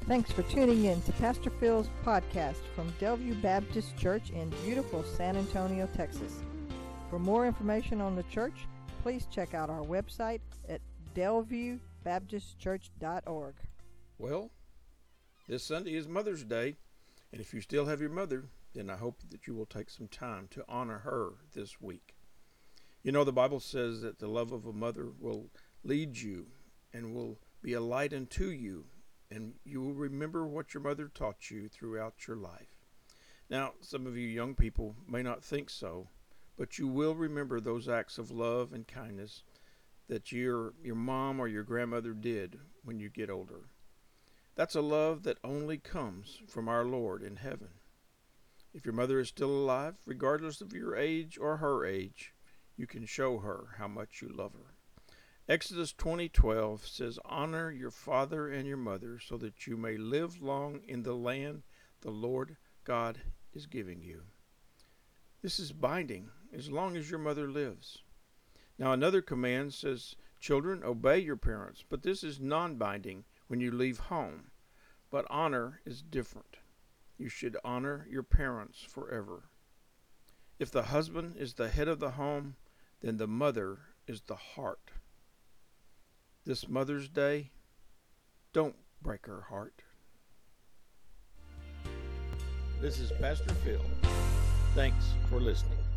Thanks for tuning in to Pastor Phil's podcast from Delview Baptist Church in beautiful San Antonio, Texas. For more information on the church, please check out our website at delviewbaptistchurch.org. Well, this Sunday is Mother's Day, and if you still have your mother, then I hope that you will take some time to honor her this week. You know, the Bible says that the love of a mother will lead you and will be a light unto you, and you will remember what your mother taught you throughout your life. Now, some of you young people may not think so, but you will remember those acts of love and kindness that your mom or your grandmother did when you get older. That's a love that only comes from our Lord in heaven. If your mother is still alive, regardless of your age or her age, you can show her how much you love her. Exodus 20:12 says, "Honor your father and your mother so that you may live long in the land the Lord God is giving you." This is binding as long as your mother lives. Now another command says, "Children, obey your parents," but this is non-binding when you leave home. But honor is different. You should honor your parents forever. If the husband is the head of the home, then the mother is the heart. This Mother's Day, don't break her heart. This is Pastor Phil. Thanks for listening.